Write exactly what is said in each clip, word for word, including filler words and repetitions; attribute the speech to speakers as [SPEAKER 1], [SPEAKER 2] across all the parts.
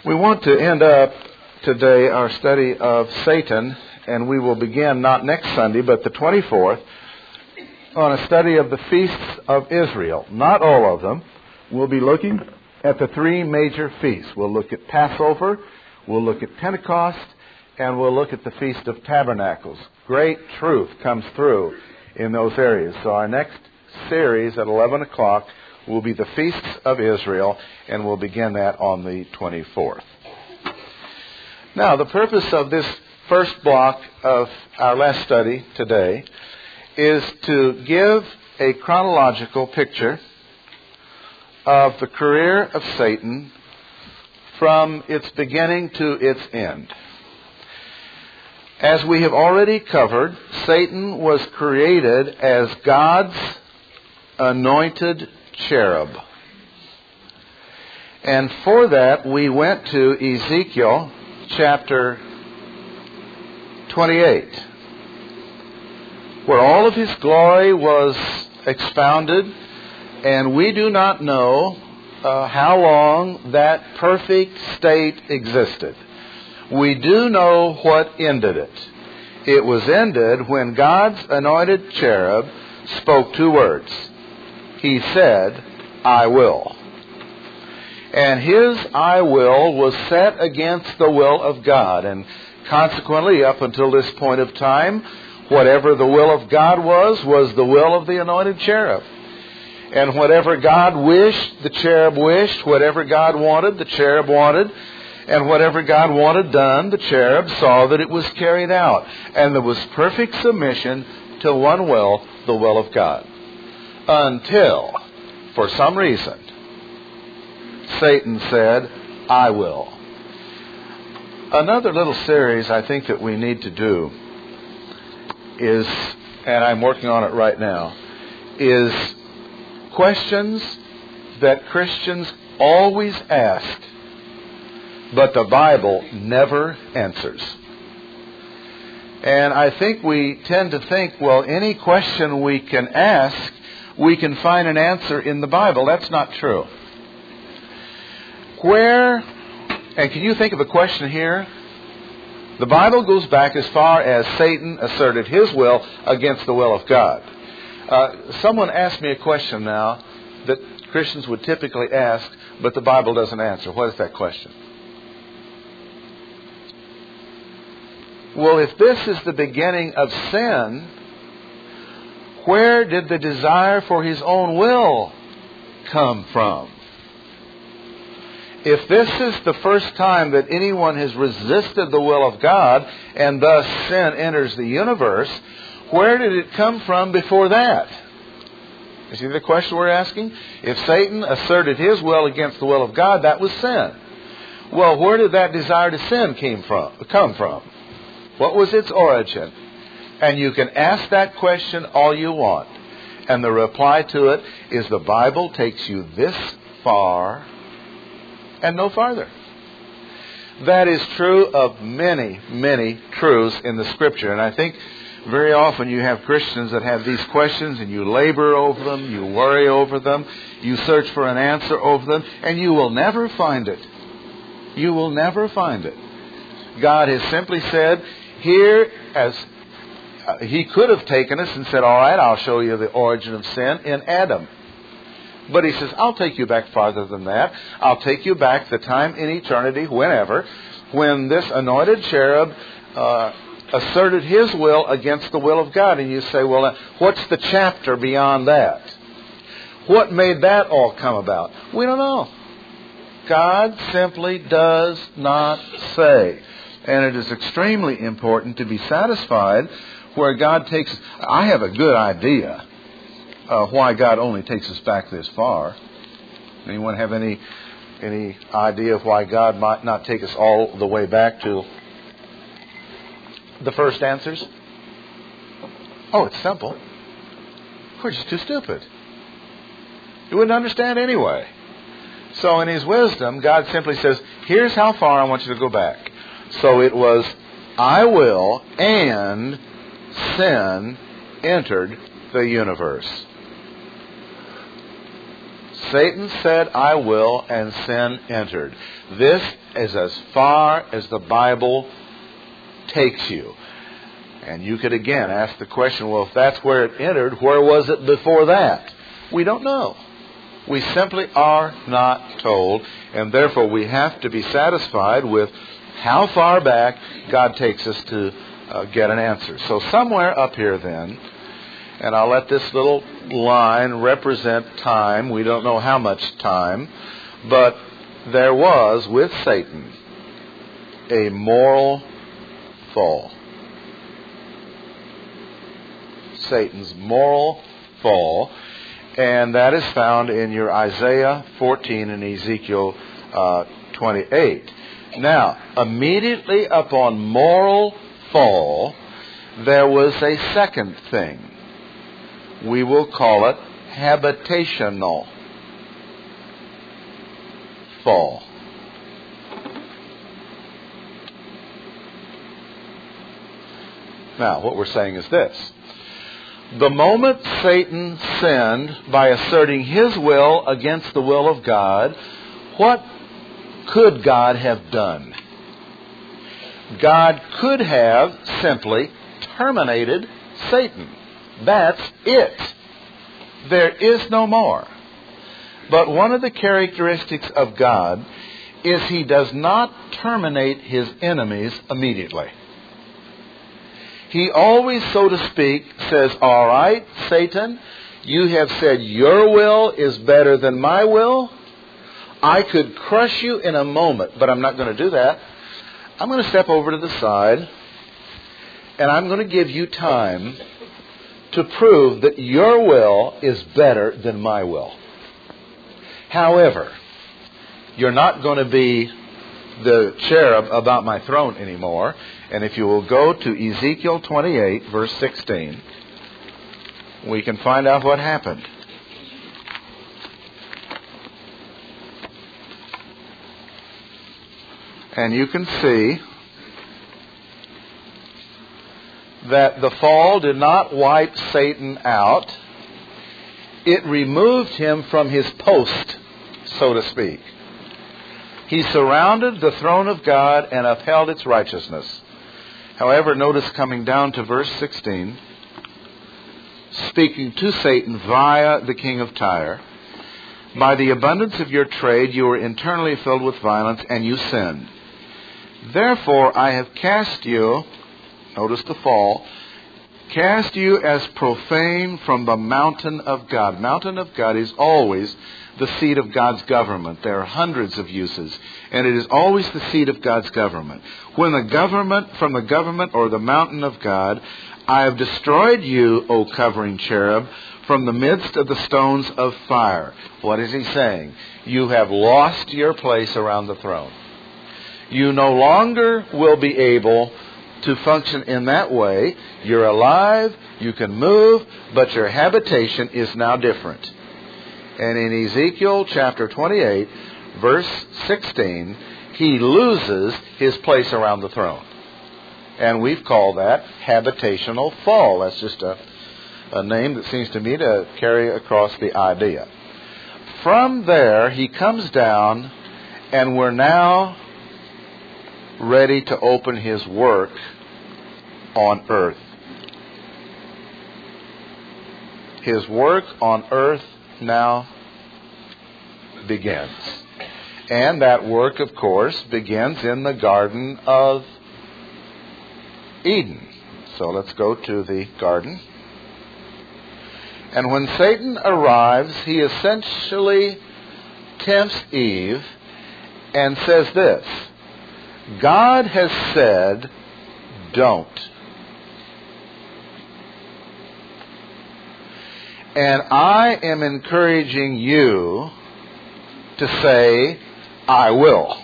[SPEAKER 1] We want to end up today our study of Satan, and we will begin not next Sunday, but the twenty-fourth, on a study of the feasts of Israel. Not all of them. We'll be looking at the three major feasts. We'll look at Passover, we'll look at Pentecost, and we'll look at the Feast of Tabernacles. Great truth comes through in those areas. So our next series at eleven o'clock will be the Feasts of Israel, and we'll begin that on the twenty-fourth. Now, the purpose of this first block of our last study today is to give a chronological picture of the career of Satan from its beginning to its end. As we have already covered, Satan was created as God's anointed cherub. And for that, we went to Ezekiel chapter twenty-eight, where all of his glory was expounded, and we do not know uh, how long that perfect state existed. We do know what ended it. It was ended when God's anointed cherub spoke two words. He said, "I will." And his "I will" was set against the will of God. And consequently, up until this point of time, whatever the will of God was, was the will of the anointed cherub. And whatever God wished, the cherub wished. Whatever God wanted, the cherub wanted. And whatever God wanted done, the cherub saw that it was carried out. And there was perfect submission to one will, the will of God. Until, for some reason, Satan said, "I will." Another little series I think that we need to do is, and I'm working on it right now, is questions that Christians always ask, but the Bible never answers. And I think we tend to think, well, any question we can ask, we can find an answer in the Bible. That's not true. Where, and can you think of a question here? The Bible goes back as far as Satan asserted his will against the will of God. Uh, someone asked me a question now that Christians would typically ask, but the Bible doesn't answer. What is that question? Well, if this is the beginning of sin, where did the desire for his own will come from? If this is the first time that anyone has resisted the will of God, and thus sin enters the universe, where did it come from before that? You see the question we're asking? If Satan asserted his will against the will of God, that was sin. Well, where did that desire to sin came from, come from? What was its origin? And you can ask that question all you want. And the reply to it is the Bible takes you this far and no farther. That is true of many, many truths in the Scripture. And I think very often you have Christians that have these questions and you labor over them, you worry over them, you search for an answer over them, and you will never find it. You will never find it. God has simply said, here, as uh, He could have taken us and said, all right, I'll show you the origin of sin in Adam. But He says, I'll take you back farther than that. I'll take you back the time in eternity, whenever, when this anointed cherub uh, asserted his will against the will of God. And you say, well, uh, what's the chapter beyond that? What made that all come about? We don't know. God simply does not say. And it is extremely important to be satisfied where God takes... I have a good idea uh, why God only takes us back this far. Anyone have any any idea of why God might not take us all the way back to the first answers? Oh, it's simple. We're just too stupid. You wouldn't understand anyway. So in His wisdom, God simply says, here's how far I want you to go back. So it was, I will, and sin entered the universe. Satan said, I will, and sin entered. This is as far as the Bible takes you. And you could again ask the question, well, if that's where it entered, where was it before that? We don't know. We simply are not told, and therefore we have to be satisfied with how far back God takes us to uh, get an answer. So somewhere up here then, and I'll let this little line represent time. We don't know how much time, but there was with Satan a moral fall. Satan's moral fall, and that is found in your Isaiah fourteen and Ezekiel uh, twenty-eight. Now, immediately upon moral fall, there was a second thing. We will call it habitational fall. Now, what we're saying is this. The moment Satan sinned by asserting his will against the will of God, what could God have done? God could have simply terminated Satan. That's it. There is no more. But one of the characteristics of God is He does not terminate His enemies immediately. He always, so to speak, says, all right, Satan, you have said your will is better than my will. I could crush you in a moment, but I'm not going to do that. I'm going to step over to the side, and I'm going to give you time to prove that your will is better than my will. However, you're not going to be the cherub about my throne anymore. And if you will go to Ezekiel twenty-eight, verse sixteen, we can find out what happened. And you can see that the fall did not wipe Satan out. It removed him from his post, so to speak. He surrounded the throne of God and upheld its righteousness. However, notice coming down to verse sixteen, speaking to Satan via the king of Tyre, by the abundance of your trade you were internally filled with violence, and you sinned. Therefore I have cast you, notice the fall, cast you as profane from the mountain of God. Mountain of God is always the seat of God's government. There are hundreds of uses, and it is always the seat of God's government. When the government, from the government or the mountain of God, I have destroyed you, O covering cherub, from the midst of the stones of fire. What is he saying? You have lost your place around the throne. You no longer will be able to function in that way. You're alive, you can move, but your habitation is now different. And in Ezekiel chapter twenty-eight, verse sixteen, he loses his place around the throne. And we've called that habitational fall. That's just a, a name that seems to me to carry across the idea. From there, he comes down, and we're now ready to open his work on earth. His work on earth now begins. And that work, of course, begins in the Garden of Eden. So let's go to the garden. And when Satan arrives, he essentially tempts Eve and says this: God has said, don't. And I am encouraging you to say, I will.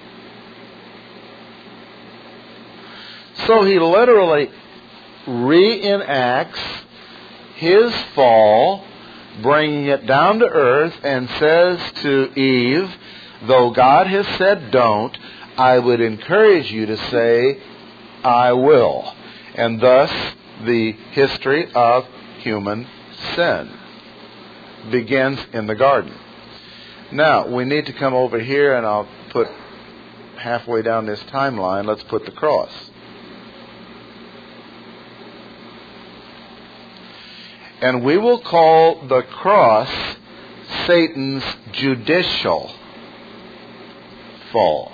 [SPEAKER 1] So he literally reenacts his fall, bringing it down to earth, and says to Eve, though God has said don't, I would encourage you to say, I will. And thus, the history of human sin begins in the garden. Now, we need to come over here, and I'll put halfway down this timeline, let's put the cross. And we will call the cross Satan's judicial fall.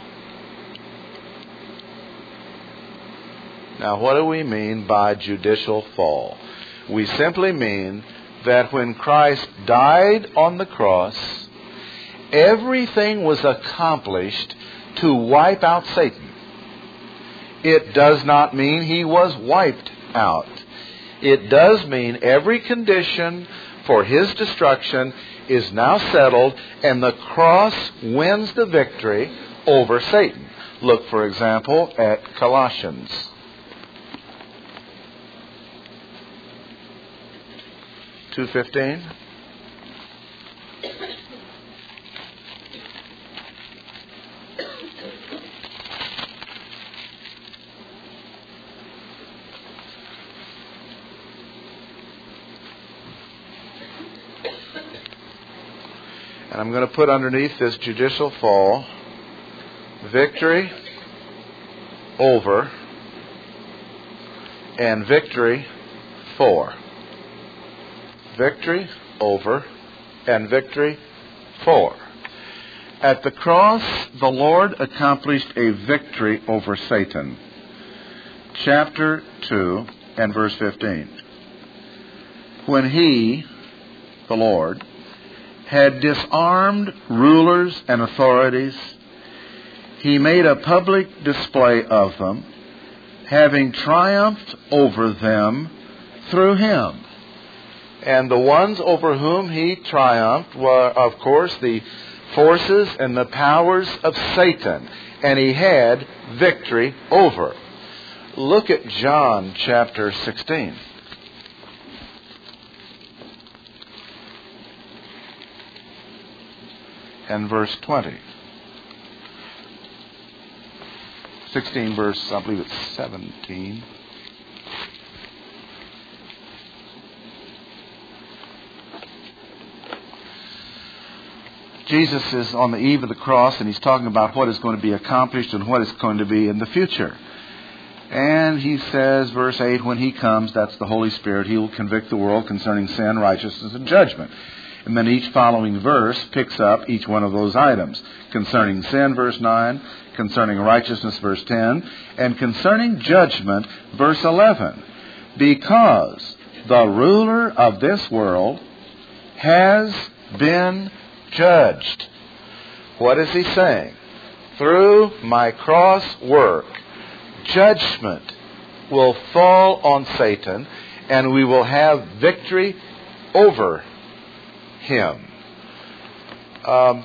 [SPEAKER 1] Now, what do we mean by judicial fall? We simply mean that when Christ died on the cross, everything was accomplished to wipe out Satan. It does not mean he was wiped out. It does mean every condition for his destruction is now settled, and the cross wins the victory over Satan. Look, for example, at Colossians. two fifteen. And I'm going to put underneath this judicial fall, victory over and victory for. Victory over and victory for. At the cross, the Lord accomplished a victory over Satan. Chapter two and verse fifteen. When he, the Lord, had disarmed rulers and authorities, he made a public display of them, having triumphed over them through him. And the ones over whom he triumphed were, of course, the forces and the powers of Satan. And he had victory over. Look at John chapter sixteen. And verse twenty. sixteen verse, I believe it's seventeen. Jesus is on the eve of the cross, and he's talking about what is going to be accomplished and what is going to be in the future. And he says, verse eight, when he comes, that's the Holy Spirit, he will convict the world concerning sin, righteousness, and judgment. And then each following verse picks up each one of those items. Concerning sin, verse nine, concerning righteousness, verse ten, and concerning judgment, verse eleven. Because the ruler of this world has been judged. What is he saying? Through my cross work, judgment will fall on Satan, and we will have victory over him. Um,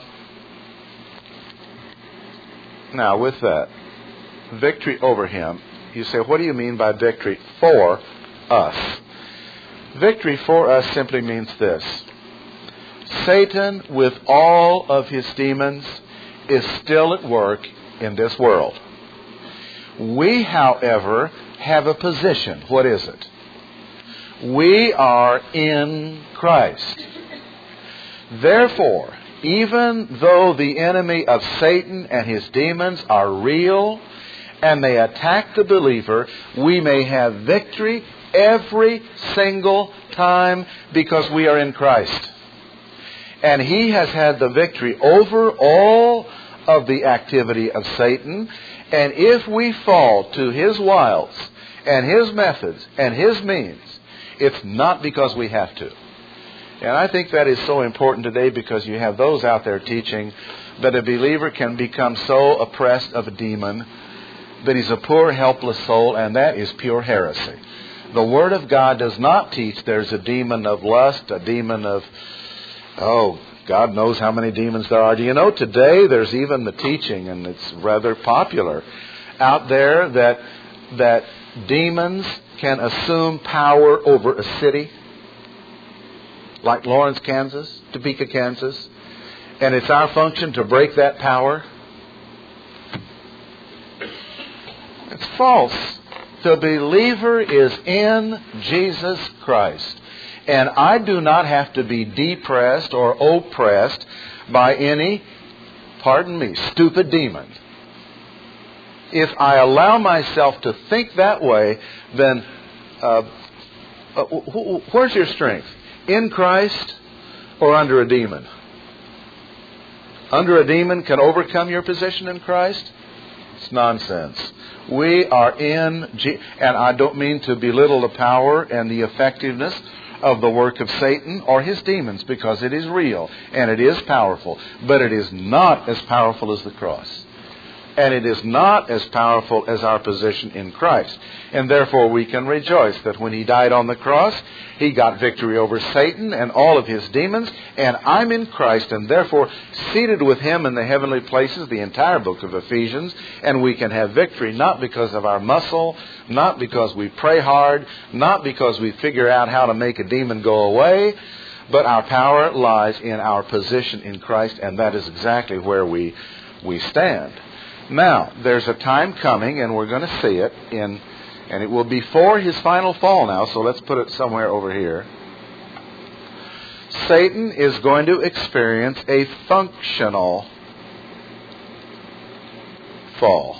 [SPEAKER 1] now, with that, victory over him, you say, what do you mean by victory for us? Victory for us simply means this. Satan, with all of his demons, is still at work in this world. We, however, have a position. What is it? We are in Christ. Therefore, even though the enemy of Satan and his demons are real and they attack the believer, we may have victory every single time because we are in Christ. And he has had the victory over all of the activity of Satan. And if we fall to his wiles and his methods and his means, it's not because we have to. And I think that is so important today, because you have those out there teaching that a believer can become so oppressed of a demon that he's a poor, helpless soul, and that is pure heresy. The Word of God does not teach there's a demon of lust, a demon of, oh, God knows how many demons there are. Do you know today there's even the teaching, and it's rather popular out there, that that demons can assume power over a city, like Lawrence, Kansas, Topeka, Kansas, and it's our function to break that power? It's false. The believer is in Jesus Christ. And I do not have to be depressed or oppressed by any, pardon me, stupid demon. If I allow myself to think that way, then uh, uh, where's your strength? In Christ or under a demon? Under a demon can overcome your position in Christ? It's nonsense. We are in, G- and I don't mean to belittle the power and the effectiveness of the work of Satan or his demons, because it is real and it is powerful, but it is not as powerful as the cross. And it is not as powerful as our position in Christ. And therefore we can rejoice that when He died on the cross, He got victory over Satan and all of his demons. And I'm in Christ and therefore seated with Him in the heavenly places, the entire book of Ephesians. And we can have victory not because of our muscle, not because we pray hard, not because we figure out how to make a demon go away, but our power lies in our position in Christ, and that is exactly where we, we stand. Now, there's a time coming, and we're going to see it, in, and it will be before His final fall now, so let's put it somewhere over here. Satan is going to experience a functional fall.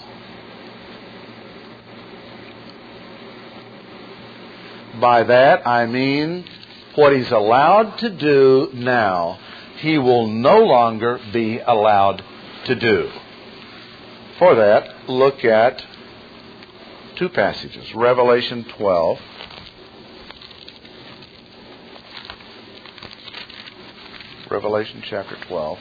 [SPEAKER 1] By that, I mean what he's allowed to do now, he will no longer be allowed to do. For that, look at two passages. Revelation twelve. Revelation chapter twelve.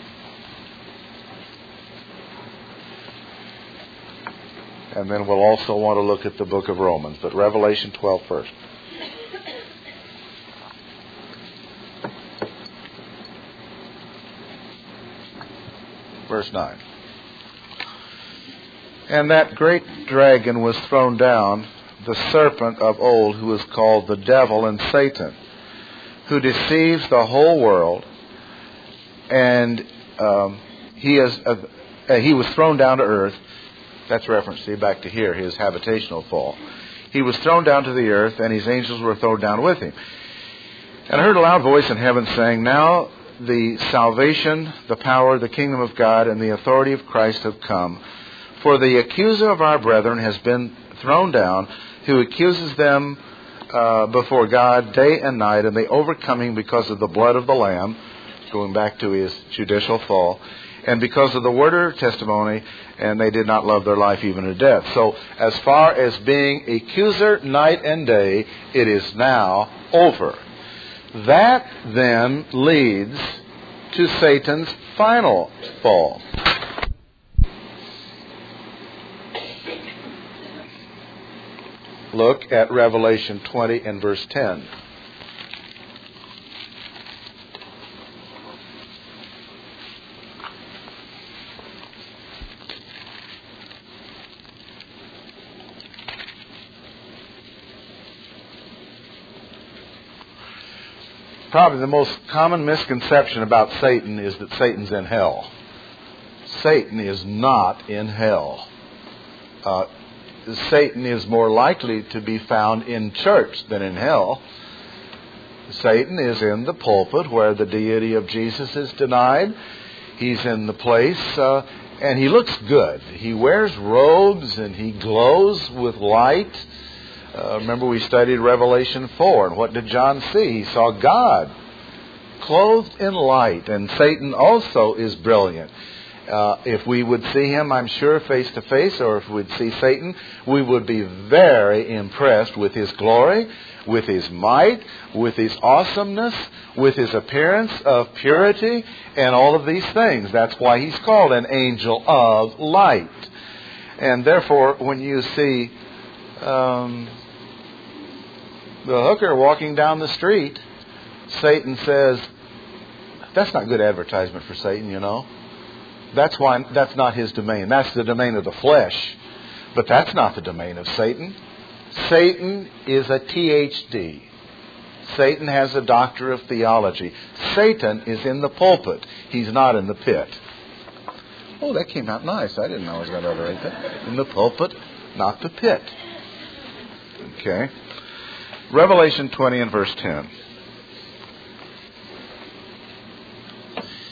[SPEAKER 1] And then we'll also want to look at the book of Romans. But Revelation twelve first. Verse nine. And that great dragon was thrown down, the serpent of old, who is called the devil and Satan, who deceives the whole world. And um, he is uh, uh, he was thrown down to earth. That's reference, see, back to here, his habitational fall. He was thrown down to the earth, and his angels were thrown down with him. And I heard a loud voice in heaven saying, Now the salvation, the power, the kingdom of God, and the authority of Christ have come. For the accuser of our brethren has been thrown down, who accuses them uh, before God day and night, and they overcome him because of the blood of the Lamb, going back to his judicial fall, and because of the word of their testimony, and they did not love their life even to death. So as far as being accuser night and day, it is now over. That then leads to Satan's final fall. Look at Revelation twenty and verse ten. Probably the most common misconception about Satan is that Satan's in hell. Satan is not in hell. Uh, Satan is more likely to be found in church than in hell. Satan is in the pulpit where the deity of Jesus is denied. He's in the place, uh, and he looks good. He wears robes and he glows with light. Uh, remember we studied Revelation four, and what did John see? He saw God clothed in light, and Satan also is brilliant. Uh, if we would see him, I'm sure, face to face, or if we'd see Satan, we would be very impressed with his glory, with his might, with his awesomeness, with his appearance of purity, and all of these things. That's why he's called an angel of light. And therefore, when you see um, the hooker walking down the street, Satan says, that's not good advertisement for Satan, you know. That's why that's not his domain. That's the domain of the flesh. But that's not the domain of Satan. Satan is a T H D. Satan has a doctor of theology. Satan is in the pulpit. He's not in the pit. Oh, that came out nice. I didn't know I was going to overrate that. In the pulpit, not the pit. Okay. Revelation twenty and verse ten.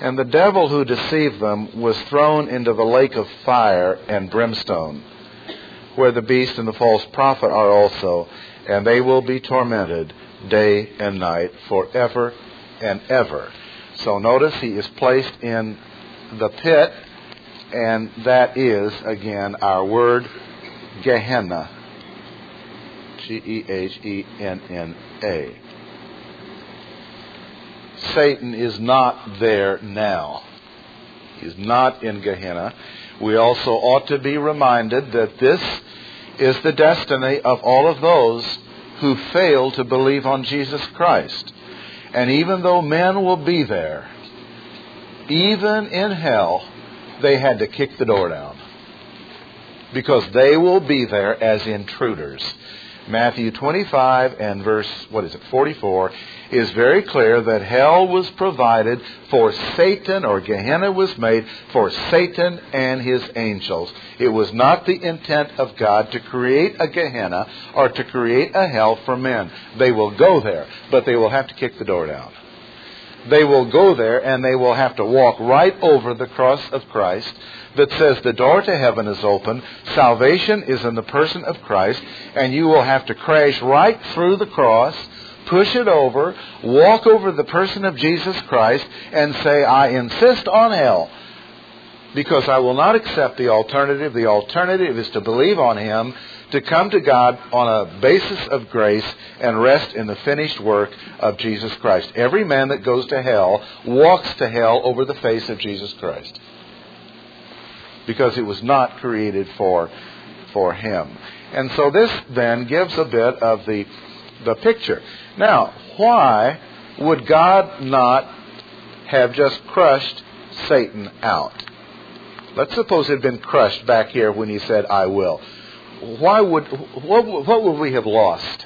[SPEAKER 1] And the devil who deceived them was thrown into the lake of fire and brimstone, where the beast and the false prophet are also, and they will be tormented day and night forever and ever. So notice he is placed in the pit, and that is, again, our word Gehenna. G E H E N N A. Satan is not there now. He's not in Gehenna. We also ought to be reminded that this is the destiny of all of those who fail to believe on Jesus Christ. And even though men will be there, even in hell, they had to kick the door down, because they will be there as intruders. Matthew twenty-five and verse, what is it, forty-four, is very clear that hell was provided for Satan, or Gehenna was made for Satan and his angels. It was not the intent of God to create a Gehenna or to create a hell for men. They will go there, but they will have to kick the door down. They will go there and they will have to walk right over the cross of Christ that says the door to heaven is open, salvation is in the person of Christ, and you will have to crash right through the cross, push it over, walk over the person of Jesus Christ, and say, I insist on hell, because I will not accept the alternative. The alternative is to believe on Him, to come to God on a basis of grace and rest in the finished work of Jesus Christ. Every man that goes to hell walks to hell over the face of Jesus Christ, because it was not created for, for him. And so this then gives a bit of the, the picture. Now, why would God not have just crushed Satan out? Let's suppose it had been crushed back here when He said, I will. Why would, what, what would we have lost?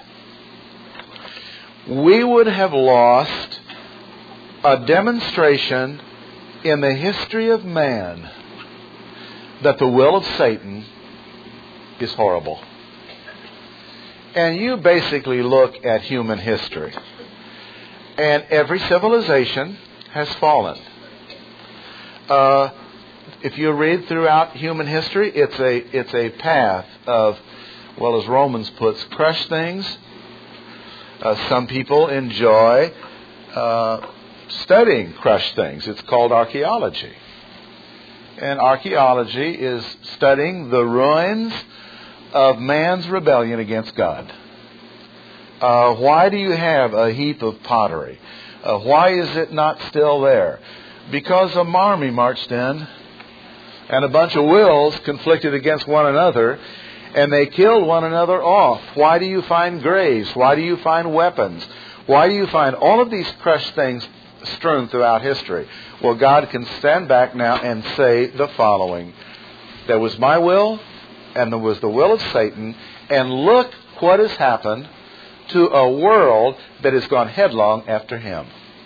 [SPEAKER 1] We would have lost a demonstration in the history of man that the will of Satan is horrible. And you basically look at human history, and every civilization has fallen. Uh, if you read throughout human history, it's a it's a path of, well, as Romans puts, crush things. Uh, some people enjoy uh, studying crushed things. It's called archaeology. And archaeology is studying the ruins of man's rebellion against God. Uh, why do you have a heap of pottery? Uh, why is it not still there? Because a army marched in, and a bunch of wills conflicted against one another, and they killed one another off. Why do you find graves? Why do you find weapons? Why do you find all of these crushed things strewn throughout history? Well, God can stand back now and say the following. There was my will, and there was the will of Satan, and look what has happened to a world that has gone headlong after him.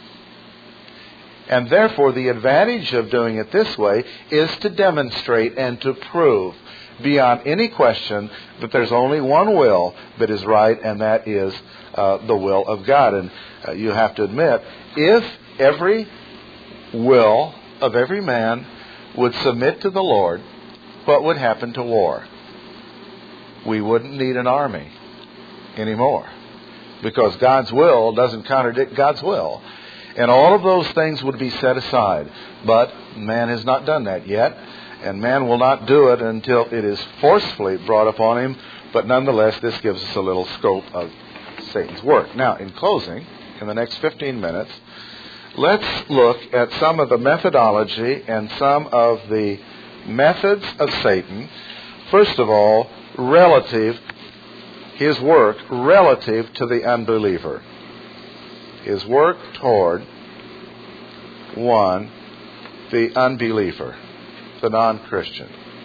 [SPEAKER 1] And therefore, the advantage of doing it this way is to demonstrate and to prove beyond any question that there's only one will that is right, and that is uh, the will of God. And uh, you have to admit, if every will of every man would submit to the Lord, what would happen to war? We wouldn't need an army anymore, because God's will doesn't contradict God's will. And all of those things would be set aside. But man has not done that yet, and man will not do it until it is forcefully brought upon him. But nonetheless, this gives us a little scope of Satan's work. Now, in closing, in the next fifteen minutes, let's look at some of the methodology and some of the methods of Satan. First of all, relative, his work relative to the unbeliever. His work toward, one, the unbeliever, the non-Christian.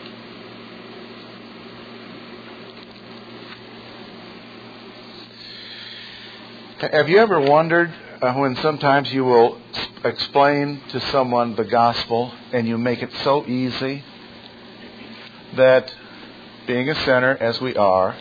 [SPEAKER 1] Have you ever wondered uh, when sometimes you will explain to someone the gospel and you make it so easy that, being a sinner as we are,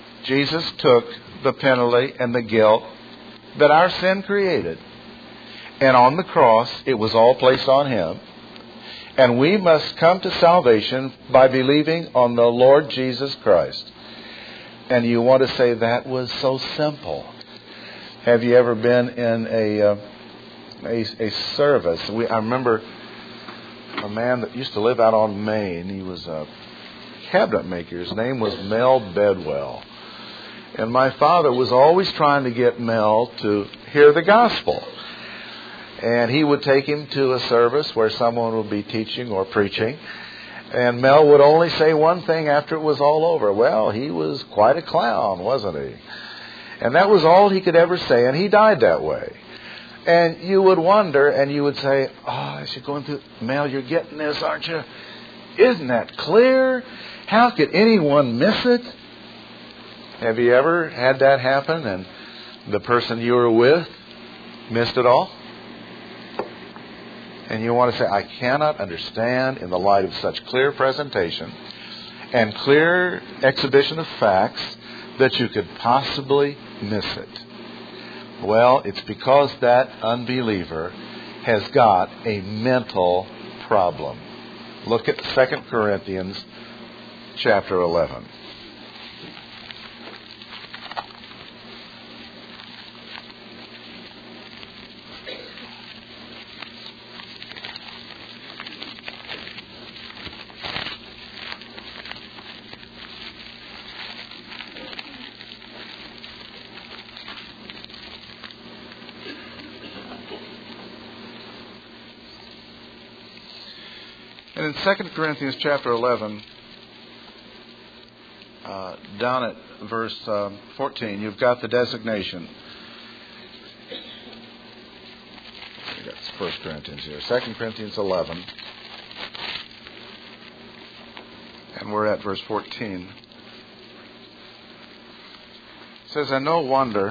[SPEAKER 1] Jesus took the penalty and the guilt that our sin created, And on the cross, it was all placed on Him. And we must come to salvation by believing on the Lord Jesus Christ. And you want to say, that was so simple. Have you ever been in a uh, a, a service? We, I remember a man that used to live out on Main. He was a cabinet maker. His name was Mel Bedwell. And my father was always trying to get Mel to hear the gospel. And he would take him to a service where someone would be teaching or preaching. And Mel would only say one thing after it was all over. Well, he was quite a clown, wasn't he? And that was all he could ever say. And he died that way. And you would wonder, and you would say, oh, as you're going through, Mel, you're getting this, aren't you? Isn't that clear? How could anyone miss it? Have you ever had that happen and the person you were with missed it all? And you want to say, I cannot understand in the light of such clear presentation and clear exhibition of facts that you could possibly miss it. Well, it's because that unbeliever has got a mental problem. Look at Second Corinthians chapter eleven. And in Second Corinthians chapter eleven, uh, down at verse uh, fourteen, you've got the designation. We've got First Corinthians here. Second Corinthians eleven. And we're at verse fourteen. It says, and no wonder,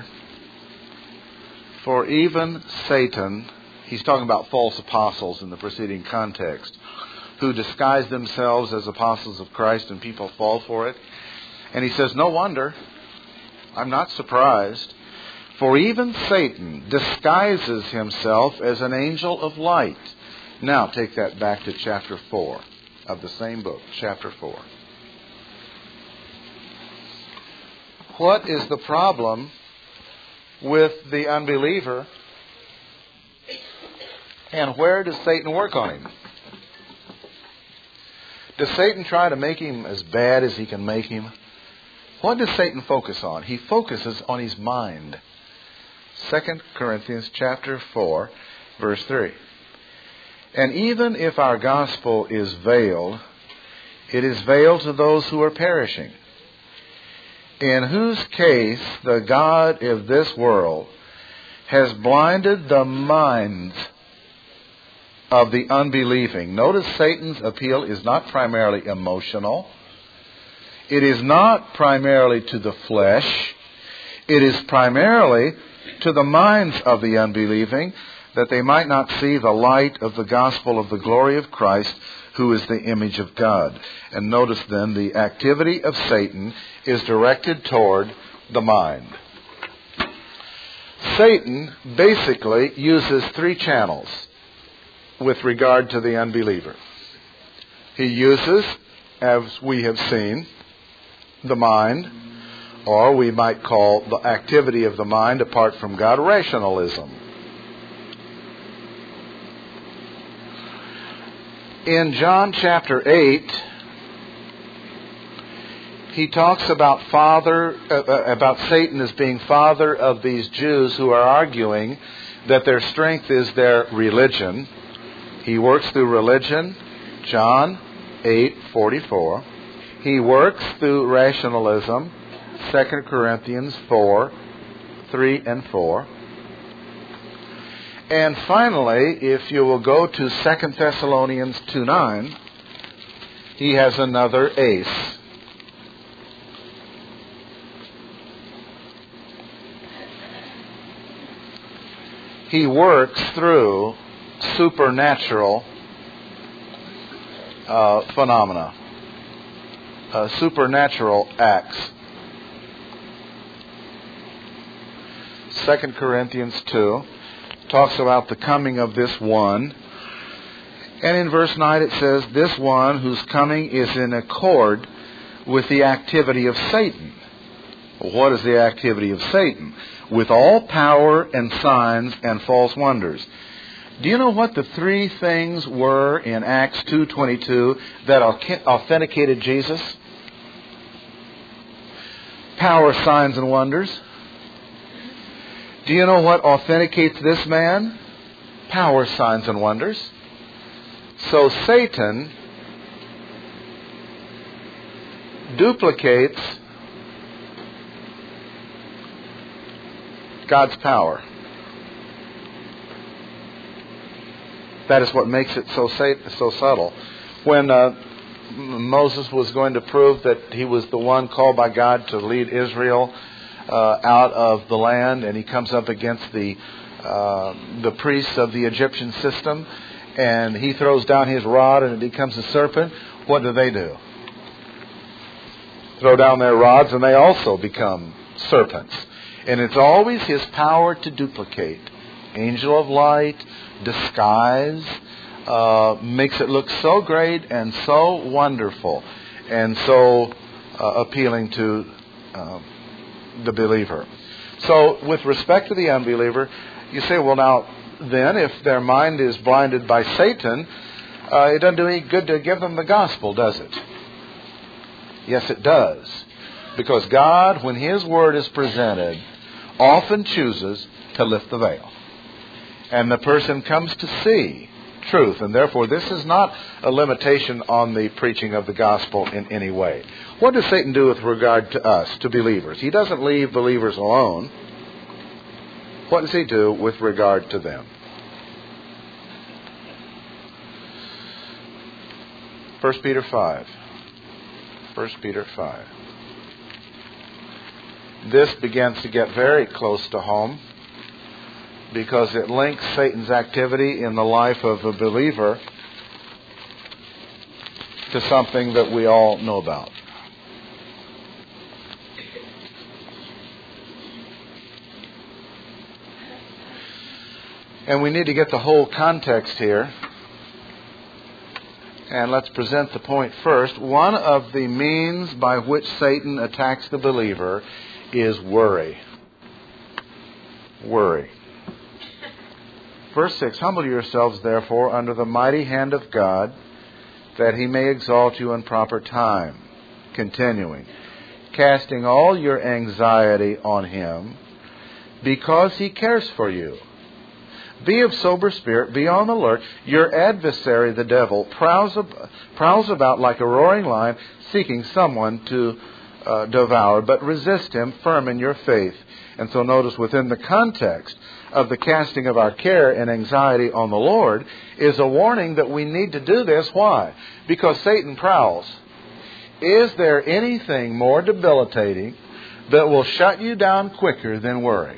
[SPEAKER 1] for even Satan, he's talking about false apostles in the preceding context, who disguise themselves as apostles of Christ, and people fall for it. And he says, no wonder, I'm not surprised, for even Satan disguises himself as an angel of light. Now take that back to chapter four of the same book, chapter four. What is the problem with the unbeliever, and where does Satan work on him? Does Satan try to make him as bad as he can make him? What does Satan focus on? He focuses on his mind. Second Corinthians chapter four, verse three. And even if our gospel is veiled, it is veiled to those who are perishing, in whose case the God of this world has blinded the minds of the unbelieving. Notice Satan's appeal is not primarily emotional. It is not primarily to the flesh. It is primarily to the minds of the unbelieving, that they might not see the light of the gospel of the glory of Christ, who is the image of God. And notice then, the activity of Satan is directed toward the mind. Satan basically uses three channels with regard to the unbeliever. He uses, as we have seen, the mind, or we might call the activity of the mind apart from God rationalism. In John chapter eight, he talks about father, uh, about Satan as being father of these Jews who are arguing that their strength is their religion. He works through religion, John eight forty-four. He works through rationalism, Second Corinthians four, three and four. And finally, if you will go to Second Thessalonians two nine, he has another ace. He works through supernatural uh, phenomena, uh, supernatural acts. Second Corinthians two talks about the coming of this one. And in verse nine it says, this one whose coming is in accord with the activity of Satan. What is the activity of Satan? With all power and signs and false wonders. Do you know what the three things were in Acts two twenty-two that authenticated Jesus? Power, signs, and wonders. Do you know what authenticates this man? Power, signs, and wonders. So Satan duplicates God's power. That is what makes it so so subtle. When uh, Moses was going to prove that he was the one called by God to lead Israel uh, out of the land, and he comes up against the uh, the priests of the Egyptian system, and he throws down his rod and it becomes a serpent, what do they do? Throw down their rods and they also become serpents. And it's always his power to duplicate. Angel of light, disguise, uh, makes it look so great and so wonderful and so uh, appealing to uh, the believer. So with respect to the unbeliever, you say, well now, then if their mind is blinded by Satan, uh, it doesn't do any good to give them the gospel, does it? Yes, it does. Because God, when His Word is presented, often chooses to lift the veil. And the person comes to see truth. And therefore, this is not a limitation on the preaching of the gospel in any way. What does Satan do with regard to us, to believers? He doesn't leave believers alone. What does he do with regard to them? First Peter five. First Peter five. This begins to get very close to home because it links Satan's activity in the life of a believer to something that we all know about. And we need to get the whole context here. And let's present the point first. One of the means by which Satan attacks the believer is worry. Worry. Verse six, humble yourselves therefore under the mighty hand of God, that He may exalt you in proper time. Continuing, casting all your anxiety on Him, because He cares for you. Be of sober spirit, be on the alert. Your adversary, the devil, prowls, ab- prowls about like a roaring lion, seeking someone to uh, devour, but resist him firm in your faith. And so notice within the context of the casting of our care and anxiety on the Lord is a warning that we need to do this. Why? Because Satan prowls. Is there anything more debilitating that will shut you down quicker than worry?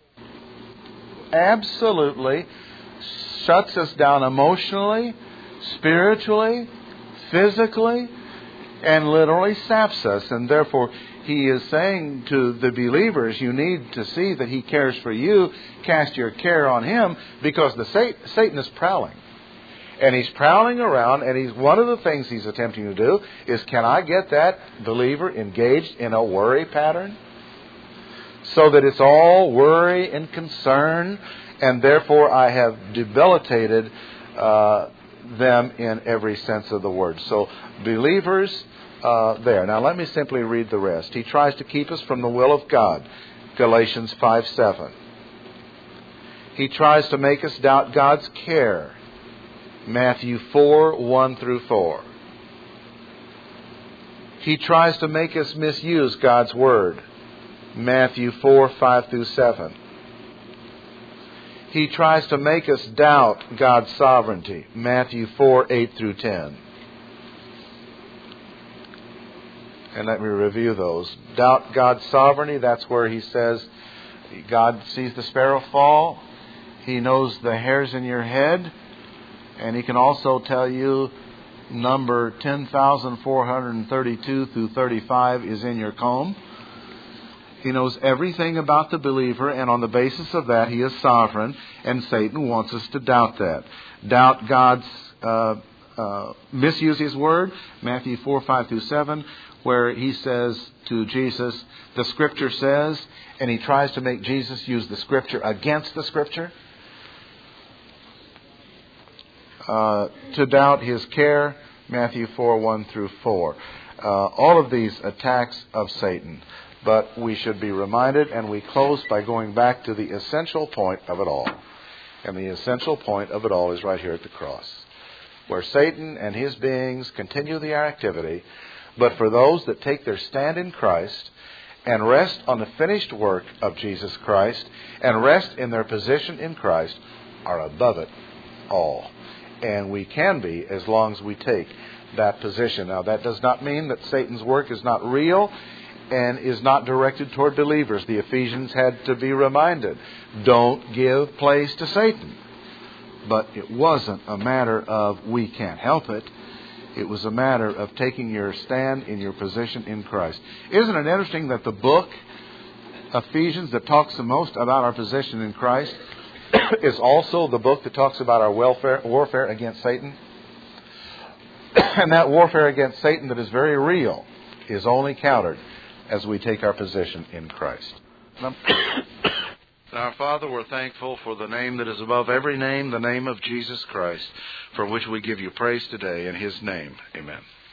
[SPEAKER 1] Absolutely shuts us down emotionally, spiritually, physically, and literally saps us. And therefore, He is saying to the believers, you need to see that He cares for you. Cast your care on Him, because the Satan, Satan is prowling. And he's prowling around, and he's one of the things he's attempting to do is, can I get that believer engaged in a worry pattern? So that it's all worry and concern, and therefore I have debilitated uh, them in every sense of the word. So believers uh, there. Now let me simply read the rest. He tries to keep us from the will of God. Galatians five seven. He tries to make us doubt God's care. Matthew four one through four. He tries to make us misuse God's word. Matthew four five through seven. He tries to make us doubt God's sovereignty. Matthew four eight through ten. And let me review those. Doubt God's sovereignty, that's where he says God sees the sparrow fall. He knows the hairs in your head. And He can also tell you number ten thousand four hundred thirty-two through thirty-five is in your comb. He knows everything about the believer, and on the basis of that, He is sovereign, and Satan wants us to doubt that. Doubt God's, uh, uh, misuse His Word, Matthew four, five through seven, where He says to Jesus, the Scripture says, and He tries to make Jesus use the Scripture against the Scripture. Uh, to doubt His care, Matthew four, one through four. Uh, all of these attacks of Satan. But we should be reminded, and we close by going back to the essential point of it all. And the essential point of it all is right here at the cross, where Satan and his beings continue their activity. But for those that take their stand in Christ and rest on the finished work of Jesus Christ and rest in their position in Christ, are above it all. And we can be as long as we take that position. Now, that does not mean that Satan's work is not real and is not directed toward believers. The Ephesians had to be reminded, don't give place to Satan. But it wasn't a matter of we can't help it. It was a matter of taking your stand in your position in Christ. Isn't it interesting that the book, Ephesians, that talks the most about our position in Christ, is also the book that talks about our welfare, warfare against Satan? And that warfare against Satan that is very real is only countered as we take our position in Christ. Our Father, we're thankful for the name that is above every name, the name of Jesus Christ, for which we give you praise today. In His name, amen.